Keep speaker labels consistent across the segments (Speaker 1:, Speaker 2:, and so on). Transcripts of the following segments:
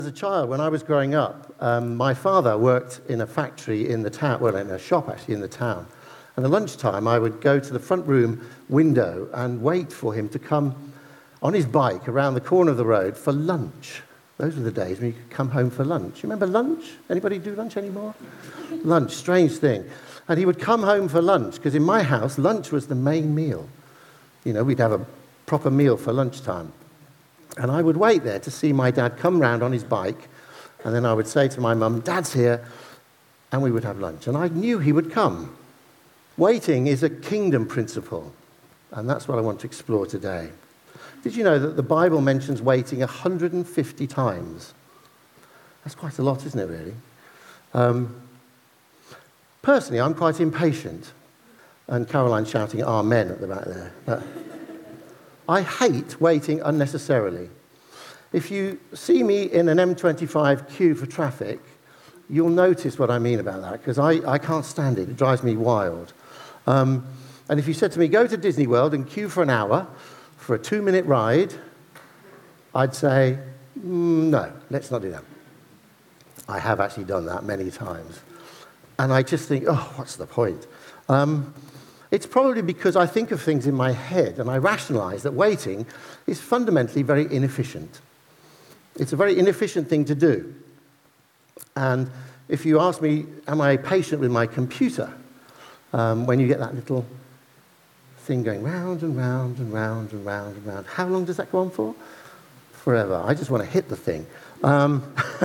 Speaker 1: As a child, when I was growing up, my father worked in a factory in the town, well, in a shop actually in the town. And at lunchtime, I would go to the front room window and wait for him to come on his bike around the corner of the road for lunch. Those were the days when you could come home for lunch. You remember lunch? Anybody do lunch anymore? Lunch, strange thing. And he would come home for lunch, because in my house, lunch was the main meal. You know, we'd have a proper meal for lunchtime. And I would wait there to see my dad come round on his bike, and then I would say to my mum, "Dad's here," and we would have lunch. And I knew he would come. Waiting is a kingdom principle, and that's what I want to explore today. Did you know that the Bible mentions waiting 150 times? That's quite a lot, isn't it, really? Personally, I'm quite impatient, and Caroline's shouting "Amen" at the back there. I hate waiting unnecessarily. If you see me in an M25 queue for traffic, you'll notice what I mean about that, because I can't stand it. It drives me wild. And if you said to me, "Go to Disney World and queue for an hour for a 2-minute ride," I'd say, no, let's not do that. I have actually done that many times. And I just think, oh, what's the point? It's probably because I think of things in my head and I rationalize that waiting is fundamentally very inefficient. It's a very inefficient thing to do. And if you ask me, am I patient with my computer? When you get that little thing going round and round and round and round and round, how long does that go on for? Forever. I just want to hit the thing. And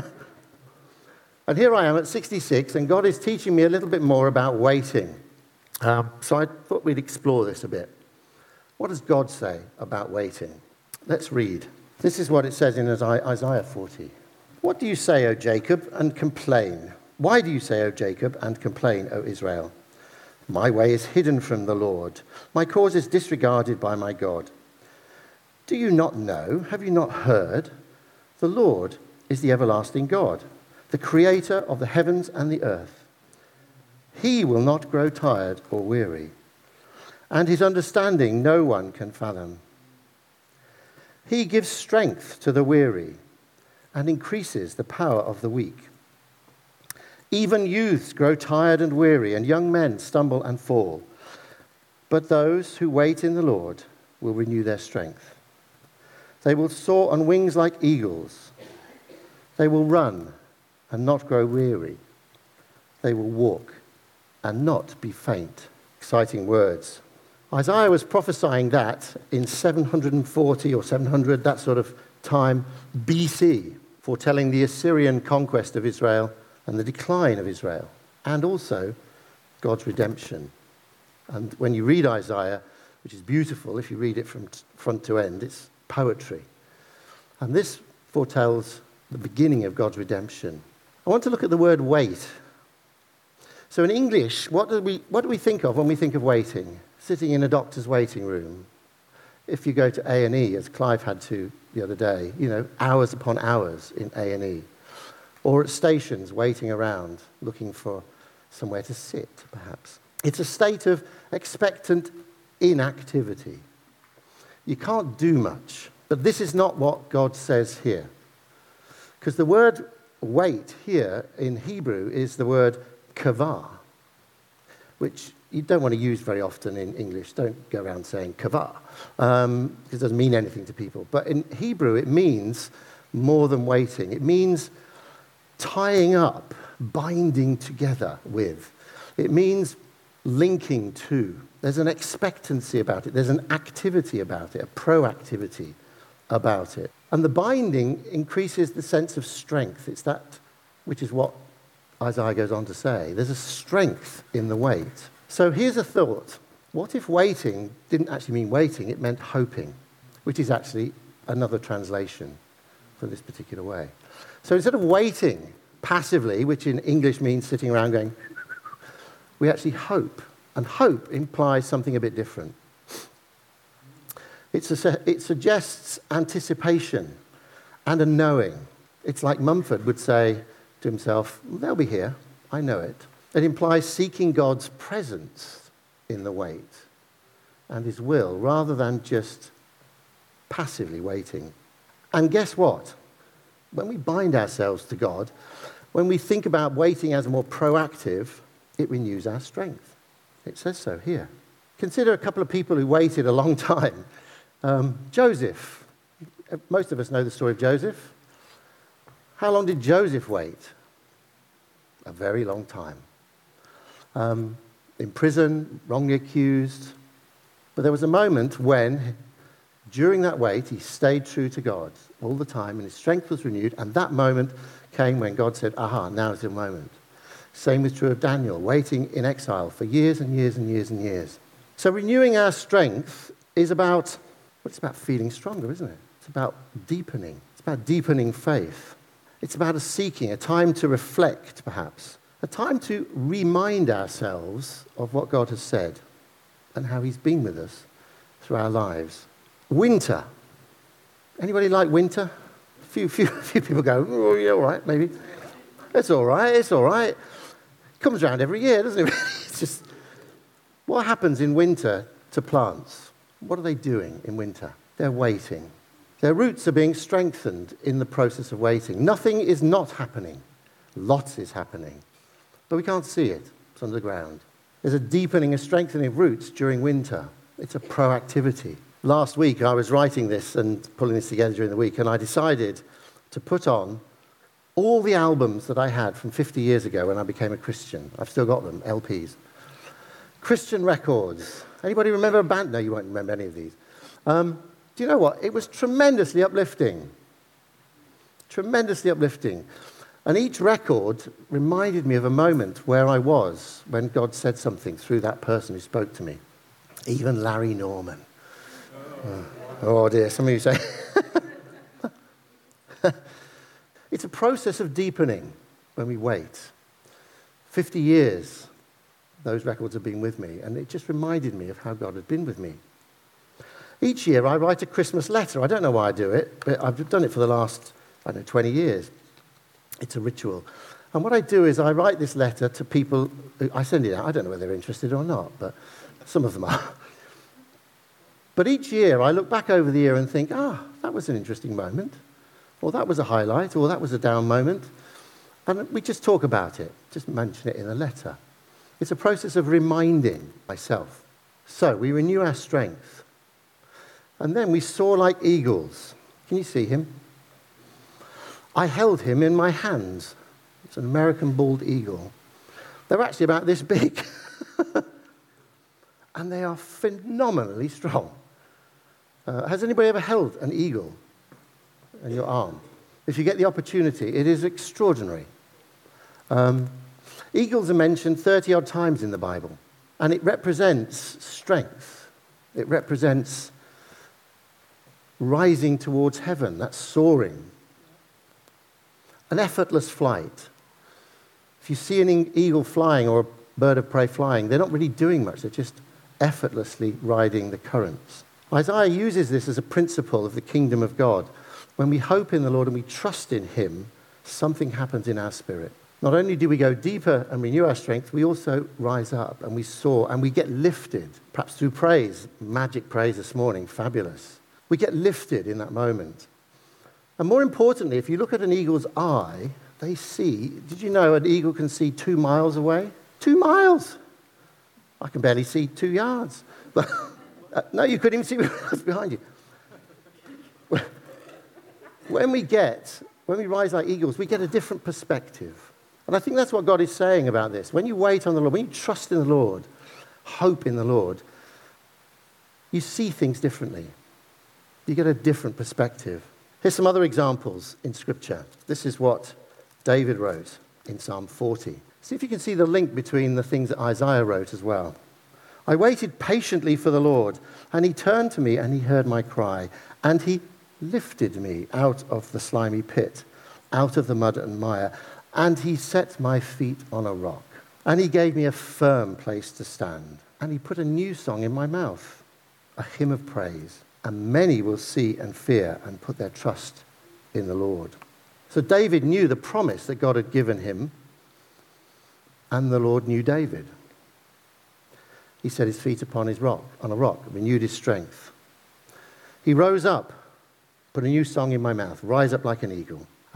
Speaker 1: here I am at 66, and God is teaching me a little bit more about waiting. So I thought we'd explore this a bit. What does God say about waiting? Let's read. This is what it says in Isaiah 40. "What do you say, O Jacob, and complain? Why do you say, O Jacob, and complain, O Israel? My way is hidden from the Lord. My cause is disregarded by my God. Do you not know? Have you not heard? The Lord is the everlasting God, the creator of the heavens and the earth. He will not grow tired or weary, and his understanding no one can fathom. He gives strength to the weary and increases the power of the weak. Even youths grow tired and weary, and young men stumble and fall. But those who wait in the Lord will renew their strength. They will soar on wings like eagles. They will run and not grow weary. They will walk and not be faint." Exciting words. Isaiah was prophesying that in 740 or 700, that sort of time, BC, foretelling the Assyrian conquest of Israel and the decline of Israel, and also God's redemption. And when you read Isaiah, which is beautiful, if you read it from front to end, it's poetry. And this foretells the beginning of God's redemption. I want to look at the word wait. So in English, what do we think of when we think of waiting? Sitting in a doctor's waiting room. If you go to A&E, as Clive had to the other day, hours upon hours in A&E. Or at stations, waiting around, looking for somewhere to sit, perhaps. It's a state of expectant inactivity. You can't do much. But this is not what God says here. Because the word wait here in Hebrew is the word kavah, which you don't want to use very often in English. Don't go around saying kavah, because it doesn't mean anything to people. But in Hebrew, it means more than waiting. It means tying up, binding together with. It means linking to. There's an expectancy about it. There's an activity about it, a proactivity about it. And the binding increases the sense of strength. It's that which is what Isaiah goes on to say. There's a strength in the wait. So here's a thought. What if waiting didn't actually mean waiting, it meant hoping, which is actually another translation for this particular way. So instead of waiting passively, which in English means sitting around going, we actually hope. And hope implies something a bit different. It suggests anticipation and a knowing. It's like Mumford would say to himself, they'll be here, I know it. It implies seeking God's presence in the wait and his will, rather than just passively waiting. And guess what? when we bind ourselves to God, when we think about waiting as more proactive, it renews our strength. It says so here. Consider a couple of people who waited a long time. Joseph. Most of us know the story of Joseph. How long did Joseph wait? A very long time. In prison, wrongly accused. But there was a moment when, during that wait, he stayed true to God all the time, and his strength was renewed, and that moment came when God said, aha, now is the moment. Same was true of Daniel, waiting in exile for years and years and years and years. So renewing our strength is about, well, it's about feeling stronger, isn't it? It's about deepening. It's about deepening faith. It's about a seeking, a time to reflect, perhaps. A time to remind ourselves of what God has said and how he's been with us through our lives. Winter. Anybody like winter? A few people go, oh, yeah, all right, maybe. It's all right. It comes around every year, doesn't it? It's just, what happens in winter to plants? What are they doing in winter? They're waiting. Their roots are being strengthened in the process of waiting. Nothing is not happening. Lots is happening. But we can't see it. It's underground. There's a deepening, a strengthening of roots during winter. It's a proactivity. Last week, I was writing this and pulling this together during the week, and I decided to put on all the albums that I had from 50 years ago when I became a Christian. I've still got them, LPs. Christian records. Anybody remember a band? No, you won't remember any of these. Do you know what? It was tremendously uplifting. Tremendously uplifting. And each record reminded me of a moment where I was when God said something through that person who spoke to me. Even Larry Norman. Oh dear, some of you say. It's a process of deepening when we wait. 50 years, those records have been with me, and it just reminded me of how God had been with me. Each year I write a Christmas letter. I don't know why I do it, but I've done it for the last, 20 years. It's a ritual. And what I do is I write this letter to people. I send it out. I don't know whether they're interested or not, but some of them are. But each year I look back over the year and think, that was an interesting moment, or that was a highlight, or that was a down moment. And we just talk about it, just mention it in a letter. It's a process of reminding myself. So we renew our strength. And then we soar like eagles. Can you see him? I held him in my hands. It's an American bald eagle. They're actually about this big. And they are phenomenally strong. Has anybody ever held an eagle in your arm? If you get the opportunity, it is extraordinary. Eagles are mentioned 30-odd times in the Bible. And it represents strength. It represents rising towards heaven. That's soaring. An effortless flight. If you see an eagle flying or a bird of prey flying, they're not really doing much. They're just effortlessly riding the currents. Isaiah uses this as a principle of the kingdom of God. When we hope in the Lord and we trust in him, something happens in our spirit. Not only do we go deeper and renew our strength, we also rise up and we soar and we get lifted, perhaps through praise. Magic praise this morning, fabulous. We get lifted in that moment. And more importantly, if you look at an eagle's eye, they see, did you know an eagle can see 2 miles away? 2 miles! I can barely see 2 yards. But, no, you couldn't even see what's behind you. When we rise like eagles, we get a different perspective. And I think that's what God is saying about this. When you wait on the Lord, when you trust in the Lord, hope in the Lord, you see things differently. You get a different perspective. Here's some other examples in Scripture. This is what David wrote in Psalm 40. See if you can see the link between the things that Isaiah wrote as well. I waited patiently for the Lord, and he turned to me and he heard my cry, and he lifted me out of the slimy pit, out of the mud and mire, and he set my feet on a rock, and he gave me a firm place to stand, and he put a new song in my mouth, a hymn of praise. And many will see and fear and put their trust in the Lord. So David knew the promise that God had given him, and the Lord knew David. He set his feet upon a rock, renewed his strength. He rose up, put a new song in my mouth, rise up like an eagle.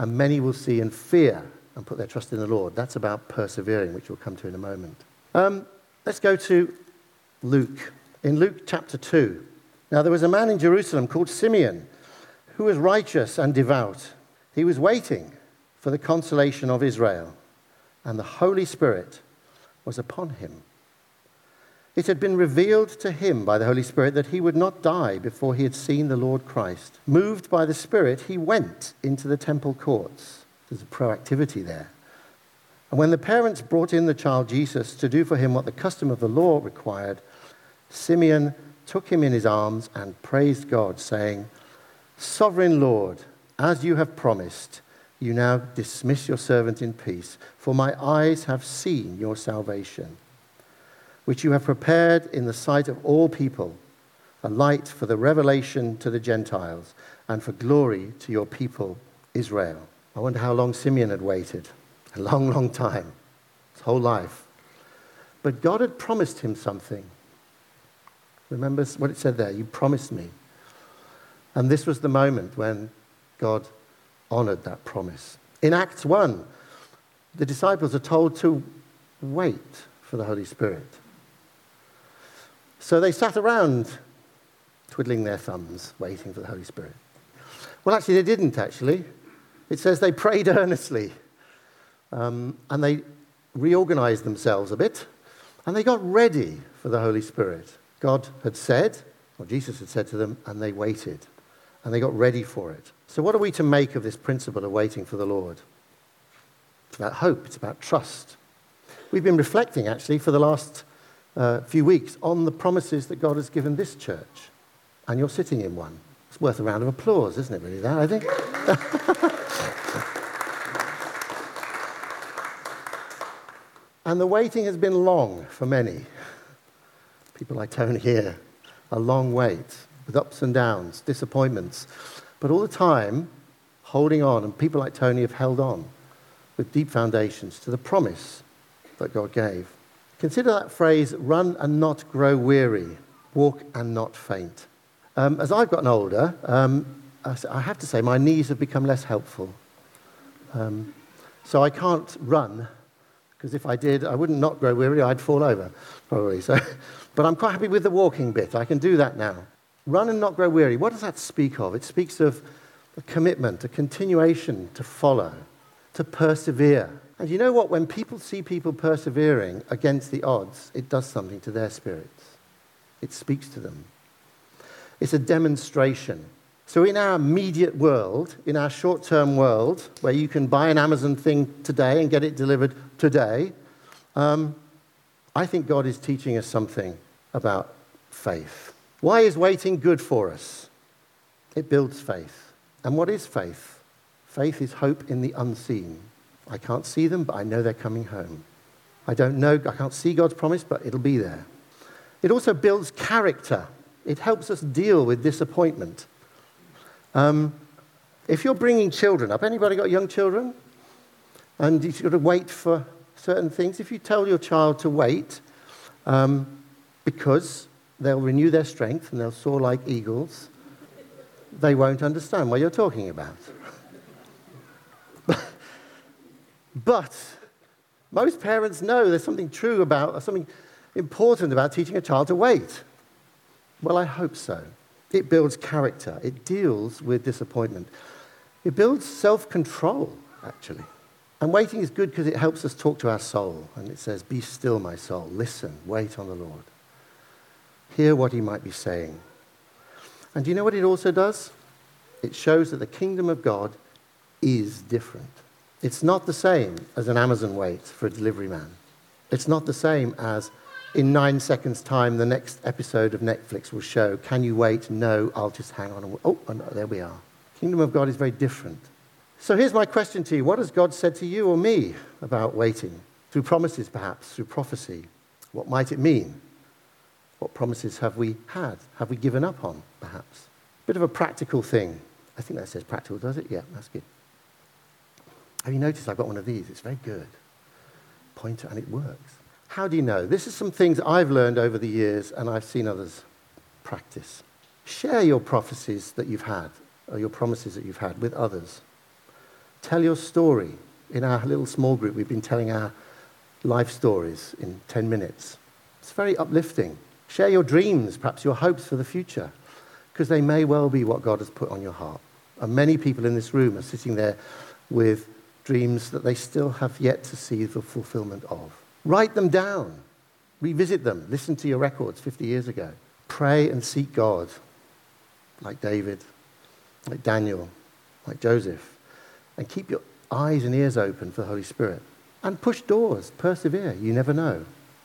Speaker 1: and many will see and fear and put their trust in the Lord. That's about persevering, which we'll come to in a moment. Let's go to Luke. In Luke chapter 2. Now there was a man in Jerusalem called Simeon, who was righteous and devout. He was waiting for the consolation of Israel, and the Holy Spirit was upon him. It had been revealed to him by the Holy Spirit that he would not die before he had seen the Lord Christ. Moved by the Spirit, he went into the temple courts. There's a proactivity there. And when the parents brought in the child Jesus to do for him what the custom of the law required, Simeon took him in his arms and praised God, saying, "Sovereign Lord, as you have promised, you now dismiss your servant in peace, for my eyes have seen your salvation, which you have prepared in the sight of all people, a light for the revelation to the Gentiles and for glory to your people, Israel." I wonder how long Simeon had waited. A long, long time. His whole life. But God had promised him something. Remember what it said there? You promised me. And this was the moment when God honored that promise. In Acts 1, the disciples are told to wait for the Holy Spirit. So they sat around twiddling their thumbs, waiting for the Holy Spirit. Well, actually, they didn't, actually. It says they prayed earnestly. And they reorganized themselves a bit. And they got ready for the Holy Spirit. God had said, or Jesus had said to them, and they waited. And they got ready for it. So what are we to make of this principle of waiting for the Lord? It's about hope. It's about trust. We've been reflecting, actually, for the last few weeks on the promises that God has given this church. And you're sitting in one. It's worth a round of applause, isn't it, really, that, I think? And the waiting has been long for many. People like Tony here. A long wait, with ups and downs, disappointments. But all the time, holding on, and people like Tony have held on with deep foundations to the promise that God gave. Consider that phrase, run and not grow weary, walk and not faint. As I've gotten older, I have to say my knees have become less helpful. So I can't run, because if I did, I wouldn't not grow weary, I'd fall over, probably. But I'm quite happy with the walking bit. I can do that now. Run and not grow weary. What does that speak of? It speaks of a commitment, a continuation to follow, to persevere. And you know what? When people see people persevering against the odds, it does something to their spirits. It speaks to them. It's a demonstration. So in our immediate world, in our short-term world, where you can buy an Amazon thing today and get it delivered today, I think God is teaching us something about faith. Why is waiting good for us? It builds faith. And what is faith? Faith is hope in the unseen. I can't see them, but I know they're coming home. I can't see God's promise, but it'll be there. It also builds character. It helps us deal with disappointment. If you're bringing children up, anybody got young children? And you've got to wait for certain things. If you tell your child to wait, because they'll renew their strength and they'll soar like eagles, they won't understand what you're talking about. But most parents know there's something true about, something important about teaching a child to wait. Well, I hope so. It builds character. It deals with disappointment. It builds self-control, actually. And waiting is good because it helps us talk to our soul. And it says, "Be still, my soul. Listen. Wait on the Lord. Hear what he might be saying." And do you know what it also does? It shows that the kingdom of God is different. It's not the same as an Amazon wait for a delivery man. It's not the same as in 9 seconds' time, the next episode of Netflix will show, "Can you wait? No, I'll just hang on. Oh, no, there we are." Kingdom of God is very different. So here's my question to you. What has God said to you or me about waiting? Through promises, perhaps, through prophecy. What might it mean? What promises have we had? Have we given up on, perhaps? Bit of a practical thing. I think that says practical, does it? Yeah, that's good. Have you noticed I've got one of these? It's very good. Pointer, and it works. How do you know? This is some things I've learned over the years and I've seen others practice. Share your prophecies that you've had, or your promises that you've had with others. Tell your story. In our little small group, we've been telling our life stories in 10 minutes. It's very uplifting. Share your dreams, perhaps your hopes for the future, because they may well be what God has put on your heart. And many people in this room are sitting there with dreams that they still have yet to see the fulfillment of. Write them down. Revisit them. Listen to your records 50 years ago. Pray and seek God, like David, like Daniel, like Joseph. And keep your eyes and ears open for the Holy Spirit. And push doors. Persevere. You never know.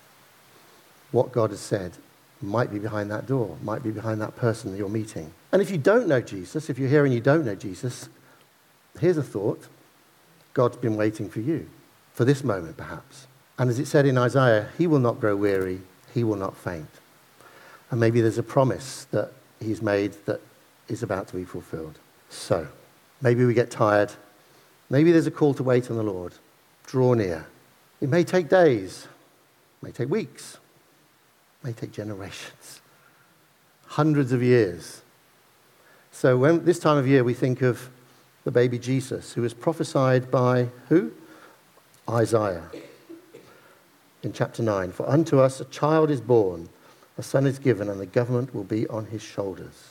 Speaker 1: What God has said might be behind that door, might be behind that person that you're meeting. And if you don't know Jesus, if you're here and you don't know Jesus, here's a thought. God's been waiting for you, for this moment perhaps. And as it said in Isaiah, he will not grow weary, he will not faint. And maybe there's a promise that he's made that is about to be fulfilled. So, maybe we get tired. Maybe there's a call to wait on the Lord. Draw near. It may take days, it may take weeks, it may take generations, hundreds of years. So when this time of year we think of the baby Jesus, who was prophesied by who? Isaiah. In chapter 9, for unto us a child is born, a son is given, and the government will be on his shoulders.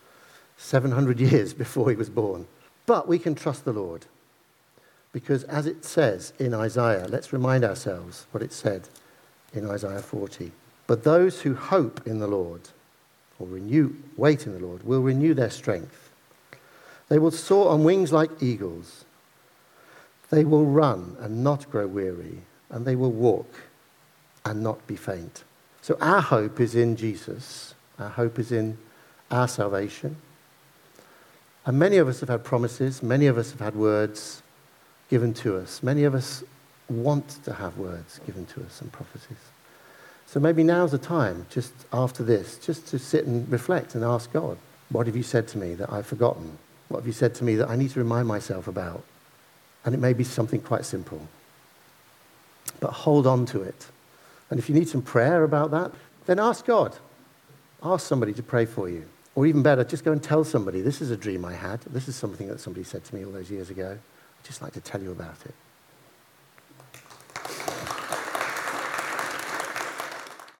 Speaker 1: 700 years before he was born. But we can trust the Lord. Because as it says in Isaiah, let's remind ourselves what it said in Isaiah 40. But those who hope in the Lord, or wait in the Lord, will renew their strength. They will soar on wings like eagles. They will run and not grow weary, and they will walk and not be faint. So our hope is in Jesus. Our hope is in our salvation. And many of us have had promises. Many of us have had words given to us. Many of us want to have words given to us and prophecies. So maybe now's the time, just after this, just to sit and reflect and ask God, what have you said to me that I've forgotten? What have you said to me that I need to remind myself about? And it may be something quite simple. But hold on to it. And if you need some prayer about that, then ask God. Ask somebody to pray for you. Or even better, just go and tell somebody, this is a dream I had. This is something that somebody said to me all those years ago. I'd just like to tell you about it.